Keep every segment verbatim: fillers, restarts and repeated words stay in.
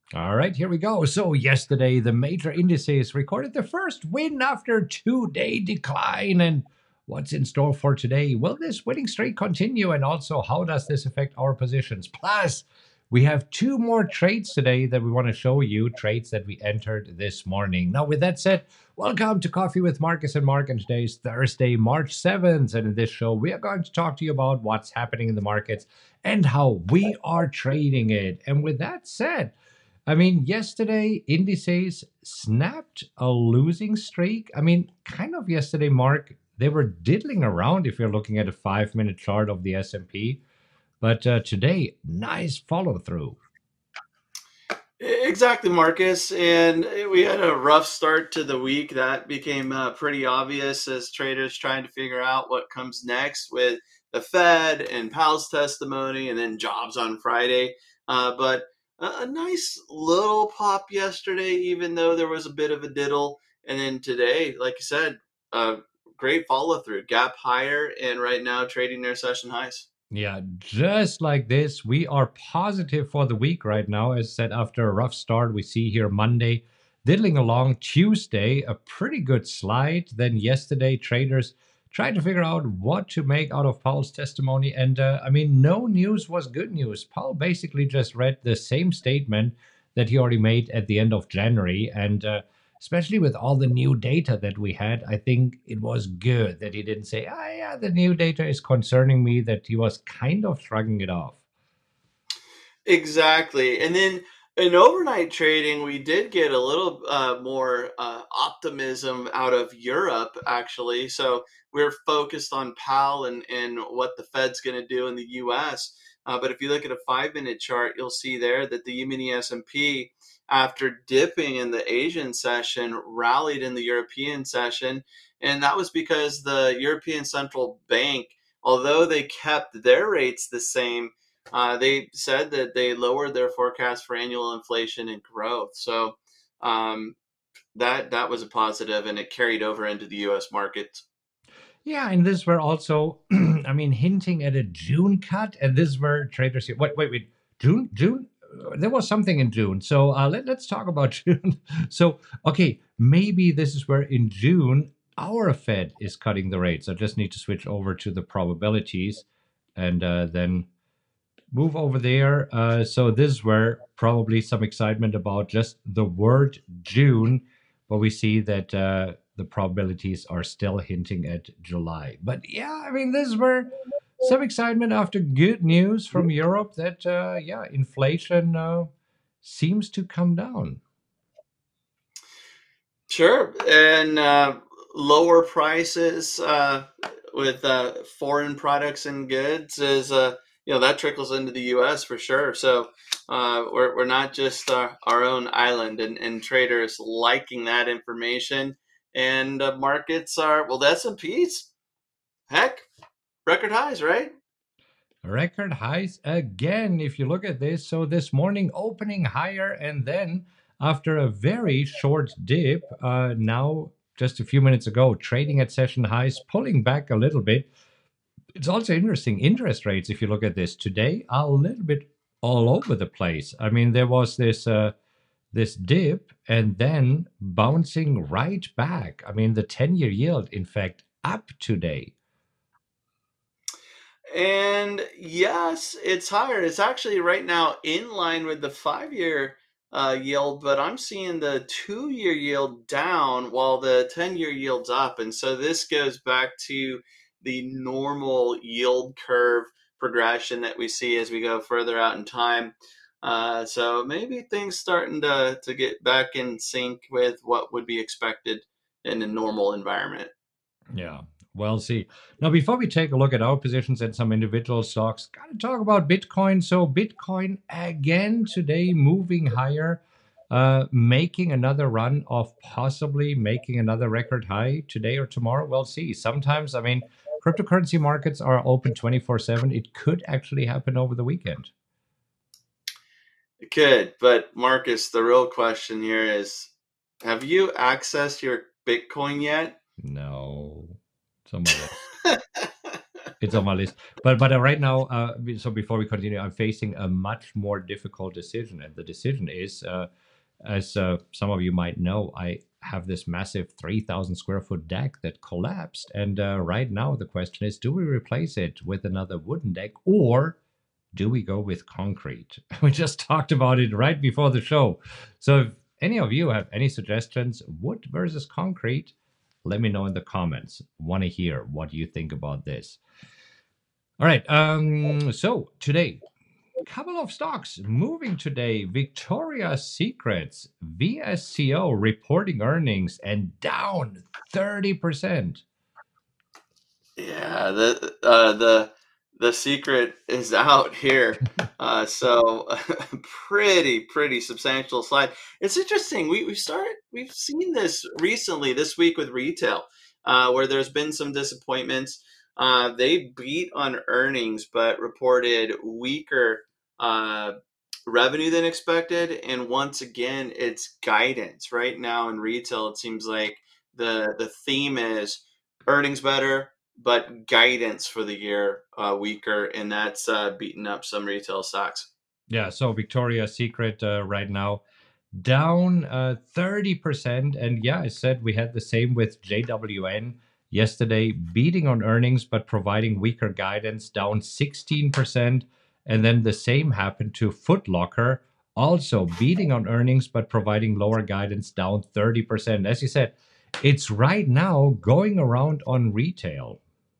All right, here we go. So, yesterday, the major indices recorded the first win after two day decline. And what's in store for today? Will this winning streak continue? And also, how does this affect our positions? Plus, we have two more trades today that we want to show you, trades that we entered this morning. Now, with that said, welcome to Coffee with Marcus and Mark. And today's Thursday, March seventh. And in this show, we are going to talk to you about what's happening in the markets and how we are trading it. And with that said, I mean, yesterday indices snapped a losing streak. I mean, kind of yesterday, Mark, they were diddling around if you're looking at a five-minute chart of the S and P. But uh, today, nice follow through. Exactly, Marcus. And we had a rough start to the week. That became uh, pretty obvious as traders trying to figure out what comes next with the Fed and Powell's testimony and then jobs on Friday. Uh, but a, a nice little pop yesterday, even though there was a bit of a diddle. And then today, like you said, uh, great follow through, gap higher, and right now trading near session highs. Yeah, just like this, we are positive for the week right now. As said, after a rough start, we see here Monday diddling along. Tuesday, a pretty good slide. Then yesterday, traders tried to figure out what to make out of Powell's testimony. And uh, I mean, no news was good news. Powell basically just read the same statement that he already made at the end of January. And uh, especially with all the new data that we had, I think it was good that he didn't say, ah, yeah, the new data is concerning me, that he was kind of shrugging it off. Exactly. And then in overnight trading, we did get a little uh, more uh, optimism out of Europe, actually. So we're focused on Powell and, and what the Fed's going to do in the U S. Uh, but if you look at a five-minute chart, you'll see there that the E-mini S and P, after dipping in the Asian session, rallied in the European session. And that was because the European Central Bank, although they kept their rates the same, uh, they said that they lowered their forecast for annual inflation and growth. So um, that that was a positive, and it carried over into the U S markets. Yeah, and this were also, I mean, hinting at a June cut, and this were traders here. Wait, wait, wait. June, June. Uh, There was something in June, so uh, let, let's talk about June. So, okay, maybe this is where in June our Fed is cutting the rates. I just need to switch over to the probabilities, and uh, then move over there. Uh, so this were probably some excitement about just the word June, but we see that uh, the probabilities are still hinting at July. But yeah, I mean, this were some excitement after good news from Europe that uh, yeah, inflation uh, seems to come down. Sure, and uh, lower prices uh, with uh, foreign products and goods is uh, you know that trickles into the U S for sure. So uh, we're we're not just uh, our own island, and, and traders liking that information, and uh, markets are well. The S and P's heck record highs, right? Record highs again, if you look at this. So this morning opening higher, and then after a very short dip, uh, now just a few minutes ago, trading at session highs, pulling back a little bit. It's also interesting. Interest rates, if you look at this today, are a little bit all over the place. I mean, there was this uh, this dip and then bouncing right back. I mean, the ten-year yield, in fact, up today. And yes, it's higher. It's actually right now in line with the five year uh, yield, but I'm seeing the two year yield down while the ten year yield's up. And so this goes back to the normal yield curve progression that we see as we go further out in time. Uh, so maybe things starting to, to get back in sync with what would be expected in a normal environment. Yeah. Well, see. Now, before we take a look at our positions and some individual stocks, got to talk about Bitcoin. So, Bitcoin again today moving higher, uh, making another run of possibly making another record high today or tomorrow. We'll see. Sometimes, I mean, cryptocurrency markets are open twenty-four seven. It could actually happen over the weekend. It could, but Marcus, the real question here is, have you accessed your Bitcoin yet? No, some of us. It's on my list. But but uh, right now, uh, so before we continue, I'm facing a much more difficult decision, and the decision is, uh, as uh, some of you might know, I have this massive three thousand square foot deck that collapsed, and uh, right now the question is: do we replace it with another wooden deck, or do we go with concrete? We just talked about it right before the show. So if any of you have any suggestions, wood versus concrete, let me know in the comments. Want to hear what you think about this. All right. Um, so today, couple of stocks moving today. Victoria's Secrets, V S C O reporting earnings and down thirty percent. Yeah, the uh, the the secret is out here. Uh, so pretty pretty substantial slide. It's interesting. We we started we've seen this recently this week with retail, uh, where there's been some disappointments. Uh, they beat on earnings, but reported weaker uh, revenue than expected. And once again, it's guidance. Right now in retail, it seems like the the theme is earnings better, but guidance for the year uh, weaker, and that's uh, beating up some retail stocks. Yeah, so Victoria's Secret uh, right now down uh, thirty percent. And yeah, I said we had the same with J W N yesterday, beating on earnings but providing weaker guidance, down sixteen percent. And then the same happened to Foot Locker, also beating on earnings but providing lower guidance, down thirty percent. As you said, it's right now going around on retail.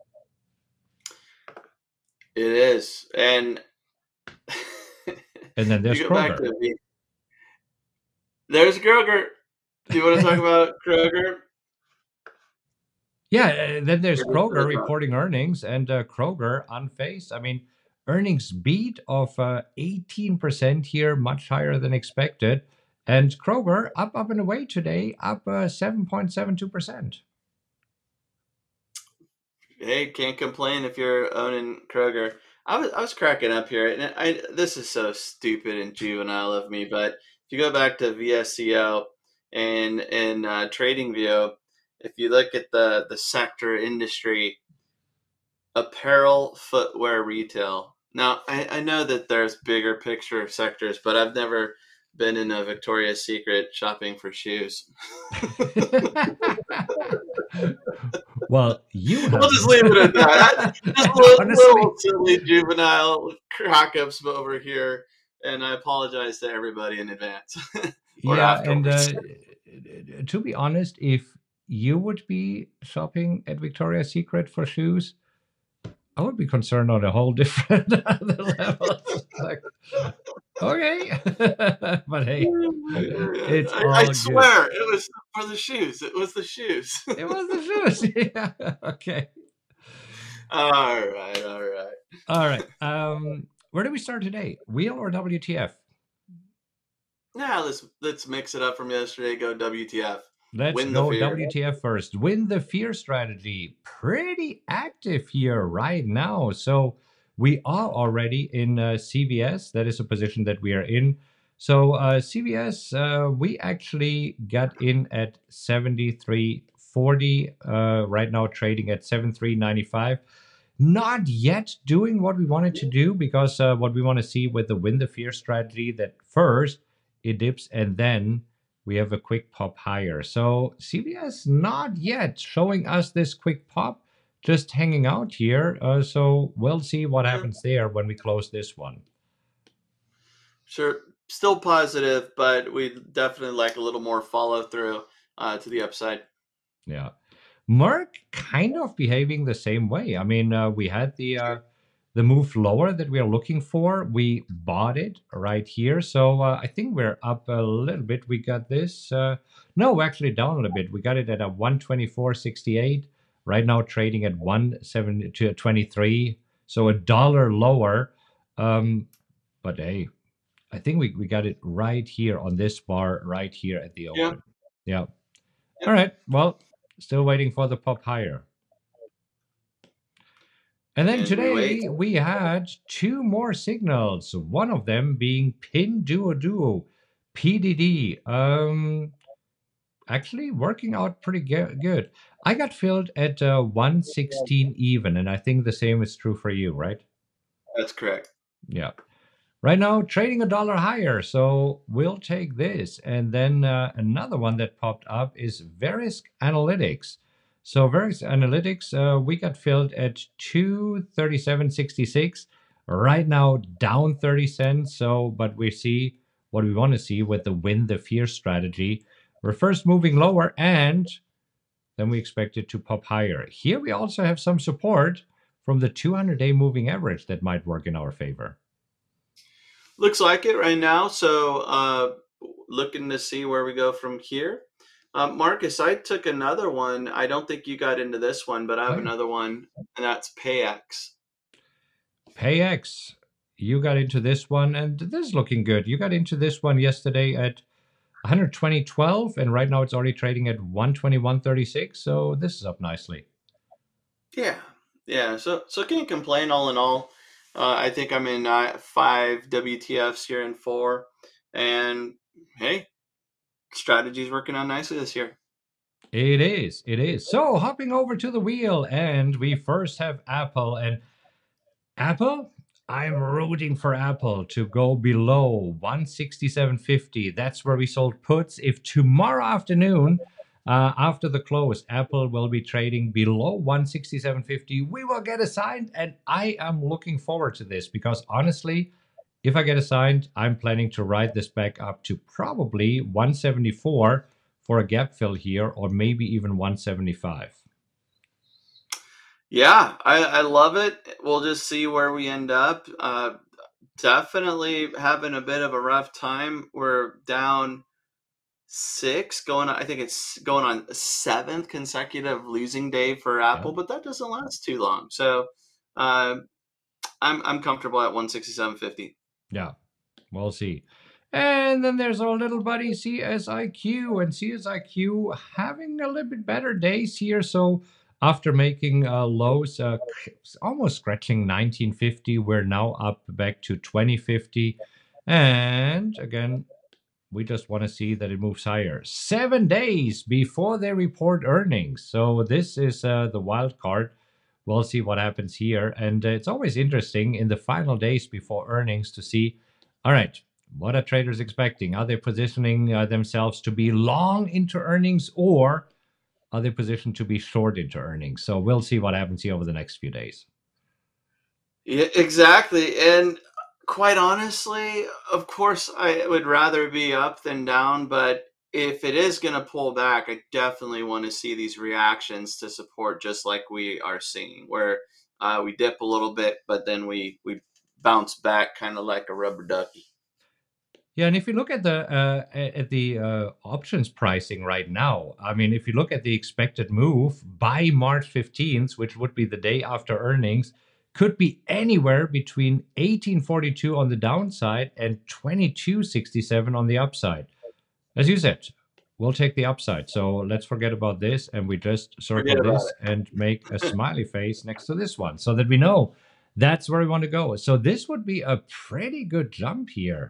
It is. And and then there's you go back Kroger. to the, there's Kroger. Do you want to talk about Kroger? Yeah, uh, then there's Kroger reporting earnings, and uh, Kroger unfazed. I mean, earnings beat of uh, eighteen percent here, much higher than expected. And Kroger up, up and away today, up uh, seven point seven two percent. Hey, can't complain if you're owning Kroger. I was I was cracking up here, and I this is so stupid and juvenile of me, but if you go back to V S C O and in uh, TradingView, if you look at the the sector industry, apparel, footwear, retail. Now I, I know that there's bigger picture sectors, but I've never been in a Victoria's Secret shopping for shoes. Well, you have. We'll just leave it at that. Just little, little silly juvenile crack-ups over here, and I apologize to everybody in advance. Yeah, and uh, to be honest, if you would be shopping at Victoria's Secret for shoes, I would be concerned on a whole different level. Like, okay, but hey, it's I, all I good. swear it was for the shoes. It was the shoes. It was the shoes. Yeah. Okay. All right. All right. All right. Um, where do we start today? Wheel or W T F? Now let's let's mix it up from yesterday. Go W T F. Let's Win go W T F first. Win the fear strategy. Pretty active here right now. So we are already in uh, C V S. That is a position that we are in. So uh, C V S, uh, we actually got in at seventy-three forty. Uh, right now trading at seventy-three ninety-five. Not yet doing what we wanted to do, because uh, what we want to see with the win the fear strategy, that first it dips and then we have a quick pop higher. So C V S not yet showing us this quick pop, just hanging out here. Uh, so we'll see what happens there when we close this one. Sure. Still positive, but we definitely like a little more follow through uh, to the upside. Yeah. Merck kind of behaving the same way. I mean, uh, we had the uh, the move lower that we are looking for. We bought it right here. So uh, I think we're up a little bit. We got this. Uh, no, actually down a little bit. We got it at a one twenty-four sixty-eight. Right now trading at one twenty-three. So a dollar lower. Um, but hey, I think we, we got it right here on this bar right here at the open. Yeah. yeah. All right. Well, still waiting for the pop higher. And then and today we, we had two more signals. One of them being Pinduoduo, P D D. Um, actually working out pretty good. I got filled at uh, one sixteen even, and I think the same is true for you, right? That's correct. Yeah. Right now, trading a dollar higher, so we'll take this. And then uh, another one that popped up is Verisk Analytics. So Verisk Analytics, uh, we got filled at two thirty-seven sixty-six. Right now, down thirty cents. So, but we see what we want to see with the win the fear strategy. We're first moving lower, and then we expect it to pop higher. Here we also have some support from the two hundred day moving average that might work in our favor. Looks like it right now. So uh, looking to see where we go from here. Uh, Marcus, I took another one. I don't think you got into this one, but I have Oh, yeah. another one, and that's PayX. PayX, you got into this one, and this is looking good. You got into this one yesterday at one twenty twelve, and right now it's already trading at one twenty-one thirty-six. So this is up nicely. Yeah, yeah. So so can't complain. All in all, uh, I think I'm in uh, five W T Fs here in four, and hey, strategy's working out nicely this year. It is. It is. So hopping over to the wheel, and we first have Apple. And Apple, I'm rooting for Apple to go below one sixty-seven fifty. That's where we sold puts. If tomorrow afternoon, uh, after the close, Apple will be trading below one sixty-seven fifty, we will get assigned. And I am looking forward to this because honestly, if I get assigned, I'm planning to ride this back up to probably one seventy-four for a gap fill here, or maybe even one seventy-five. Yeah, I, I love it. We'll just see where we end up. Uh, definitely having a bit of a rough time. We're down six, going on, I think it's going on seventh consecutive losing day for Yeah. Apple, but that doesn't last too long. So uh, I'm I'm comfortable at one sixty-seven fifty. Yeah. We'll see. And then there's our little buddy C S I Q, and C S I Q having a little bit better days here. So after making uh, lows, uh, almost scratching nineteen fifty, we're now up back to twenty fifty. And again, we just want to see that it moves higher. Seven days before they report earnings. So this is uh, the wild card. We'll see what happens here. And uh, it's always interesting in the final days before earnings to see, all right, what are traders expecting? Are they positioning uh, themselves to be long into earnings, or are they positioned to be short into earnings? So we'll see what happens here over the next few days. Yeah, exactly. And quite honestly, of course, I would rather be up than down, but if it is going to pull back, I definitely want to see these reactions to support, just like we are seeing, where uh, we dip a little bit, but then we we bounce back, kind of like a rubber ducky. Yeah, and if you look at the uh, at the uh, options pricing right now, I mean, if you look at the expected move by March fifteenth, which would be the day after earnings, could be anywhere between eighteen forty-two on the downside and twenty-two sixty-seven on the upside. As you said, we'll take the upside. So let's forget about this, and we just Forget circle about this and make a smiley face next to this one so that we know that's where we want to go. So this would be a pretty good jump here.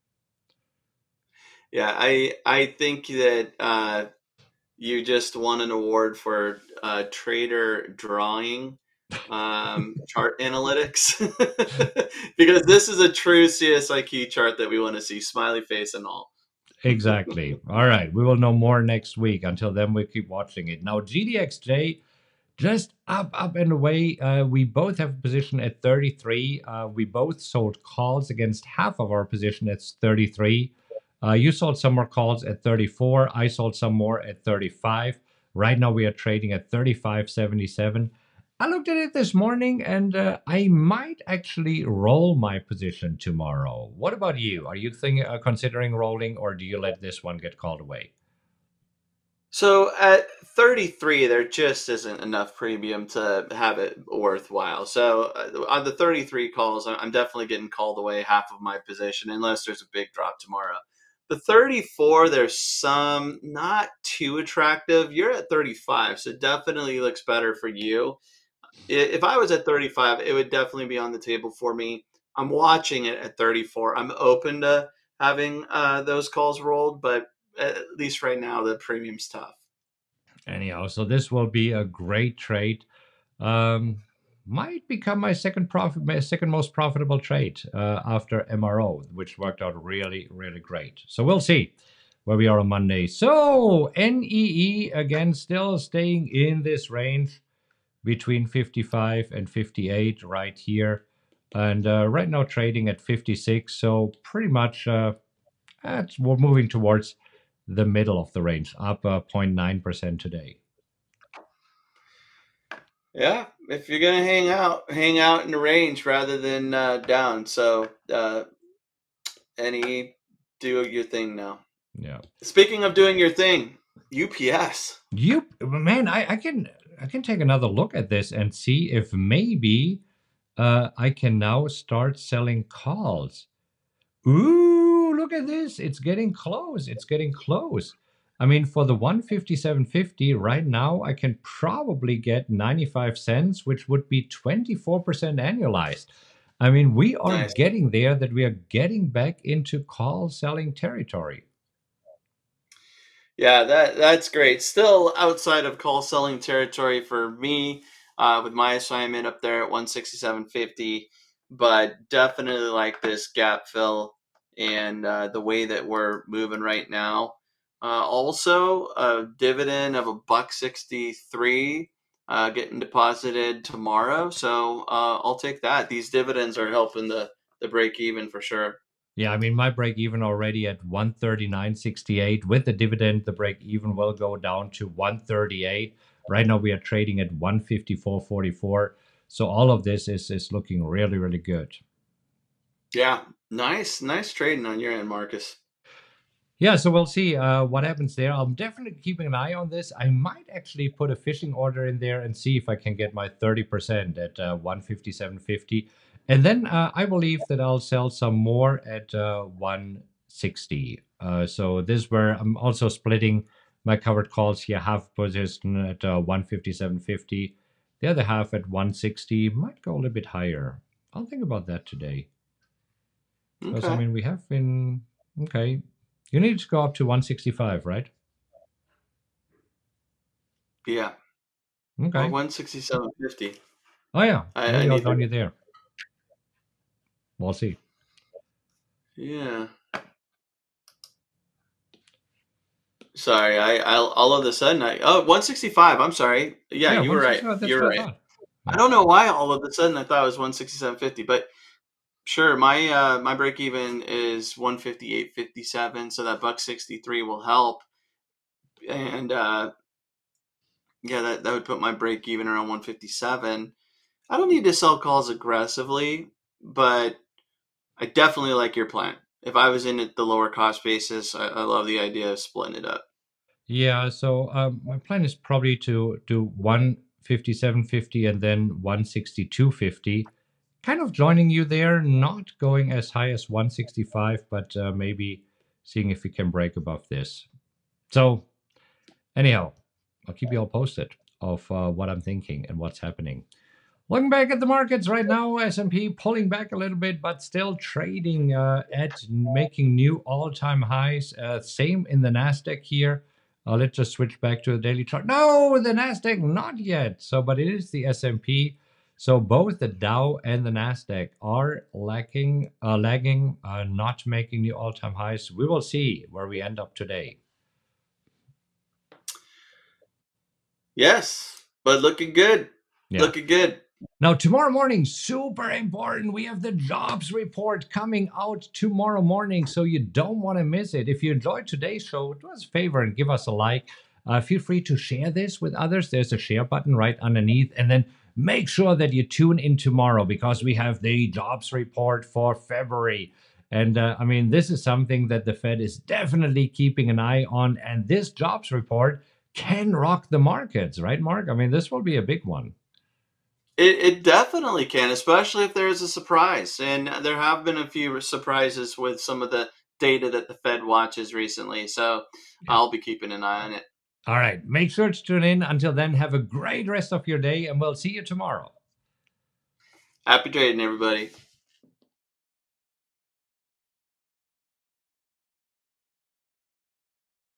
Yeah, I I think that uh, you just won an award for uh, trader drawing um, chart analytics because this is a true C S I Q chart that we want to see, smiley face and all. Exactly. All right. We will know more next week. Until then, we keep watching it. Now, G D X J just up, up and away. Uh, we both have a position at thirty-three. Uh, we both sold calls against half of our position at thirty-three. Uh, you sold some more calls at thirty-four. I sold some more at thirty-five. Right now, we are trading at thirty-five seventy-seven. I looked at it this morning, and uh, I might actually roll my position tomorrow. What about you? Are you think, uh, considering rolling, or do you let this one get called away? So at thirty-three, there just isn't enough premium to have it worthwhile. So uh, on the thirty-three calls, I- I'm definitely getting called away half of my position unless there's a big drop tomorrow. The thirty-four, there's some not too attractive. You're at thirty-five, so definitely looks better for you. I- If I was at thirty-five, it would definitely be on the table for me. I'm watching it at thirty-four. I'm open to having uh, those calls rolled, but at least right now, the premium's tough. Anyhow, so this will be a great trade. Um, might become my second profit, my second most profitable trade uh, after M R O, which worked out really, really great. So we'll see where we are on Monday. So N E E again, still staying in this range between fifty-five and fifty-eight right here, and uh, right now trading at fifty-six. So pretty much, uh, that's, we're moving towards the middle of the range, up uh, zero point nine percent today. Yeah, if you're gonna hang out, hang out in the range rather than uh, down. So, uh, any do your thing now. Yeah. Speaking of doing your thing, U P S. You man, I, I can I can take another look at this and see if maybe uh, I can now start selling calls. Ooh, look at this! It's getting close. It's getting close. I mean, for the one fifty-seven fifty right now, I can probably get ninety-five cents, which would be twenty-four percent annualized. I mean, we are Nice. getting there, that we are getting back into call selling territory. Yeah, that that's great. Still outside of call selling territory for me, uh, with my assignment up there at one sixty-seven fifty, but definitely like this gap fill and uh, the way that we're moving right now. Uh, also, a dividend of a buck sixty-three uh, getting deposited tomorrow, so uh, I'll take that. These dividends are helping the the break even for sure. Yeah, I mean, my break even already at one thirty-nine sixty-eight. With the dividend, the break even will go down to one thirty-eight. Right now, we are trading at one fifty-four forty-four. So all of this is is looking really, really good. Yeah, nice, nice trading on your end, Marcus. Yeah, so we'll see uh, what happens there. I'm definitely keeping an eye on this. I might actually put a fishing order in there and see if I can get my thirty percent at uh, one fifty-seven fifty. And then uh, I believe that I'll sell some more at uh, one sixty. Uh, so this is where I'm also splitting my covered calls here, half position at uh, one fifty-seven fifty. The other half at one sixty. Might go a little bit higher. I'll think about that today. Because, I Okay. mean, we have been... Okay. You need to go up to one sixty-five, right? Yeah. Okay. Well, one sixty-seven fifty. Oh, yeah. I, I Maybe I'll need down to. you there. We'll see. Yeah. Sorry, I, I all of a sudden I oh one sixty-five. I'm sorry. Yeah, Yeah, you were right. one sixty-five. That's You're what I right. thought. I don't know why all of a sudden I thought it was one sixty-seven fifty, but sure. My uh my break even is one fifty-eight fifty-seven, so that buck sixty-three will help. And uh yeah, that that would put my break even around one fifty-seven. I don't need to sell calls aggressively, but I definitely like your plan. If I was in at the lower cost basis, I, I love the idea of splitting it up. Yeah, so um, my plan is probably to do one fifty-seven fifty and then one sixty-two fifty. Kind of joining you there, not going as high as one sixty-five, but uh, maybe seeing if we can break above this. So, anyhow, I'll keep you all posted of uh, what I'm thinking and what's happening. Looking back at the markets right now, S and P pulling back a little bit, but still trading uh, at making new all-time highs. Uh, same in the Nasdaq here. Uh, let's just switch back to the daily chart. No, the Nasdaq not yet. So, but it is the S and P. So both the Dow and the Nasdaq are lacking, uh, lagging, uh, not making new all-time highs. We will see where we end up today. Yes, but looking good. Yeah. Looking good. Now, tomorrow morning, super important. We have the jobs report coming out tomorrow morning, so you don't want to miss it. If you enjoyed today's show, do us a favor and give us a like. Uh, feel free to share this with others. There's a share button right underneath. And then make sure that you tune in tomorrow because we have the jobs report for February. And uh, I mean, this is something that the Fed is definitely keeping an eye on. And this jobs report can rock the markets, right, Mark? I mean, this will be a big one. It, it definitely can, especially if there is a surprise. And there have been a few surprises with some of the data that the Fed watches recently. So yeah. I'll be keeping an eye on it. All right. Make sure to tune in. Until then, have a great rest of your day, and we'll see you tomorrow. Happy trading, everybody.